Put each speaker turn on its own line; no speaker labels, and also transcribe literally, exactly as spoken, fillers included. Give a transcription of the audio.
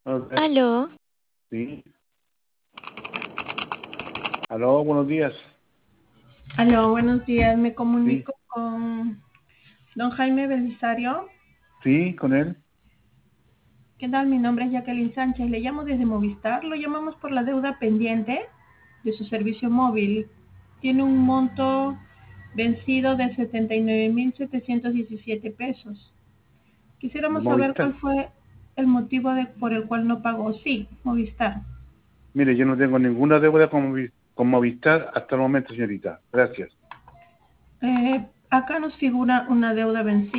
Buenos días.
Aló,
Sí. Aló, buenos días.
Aló, buenos días. Me
Sí,
comunico con don Jaime Belisario.
sí, con él.
¿Qué tal? Mi nombre es Jacqueline Sánchez. Le llamo desde Movistar. Lo llamamos por la deuda pendiente de su servicio móvil. Tiene un monto vencido de setenta y nueve mil setecientos diecisiete pesos.
De
Quisiéramos saber
Movistar.
cuál fue el motivo de- por el cual no pagó. Sí, Movistar.
Mire, yo no tengo ninguna deuda con, Movi- con Movistar hasta el momento, señorita. Gracias.
Eh, acá nos figura una deuda vencida.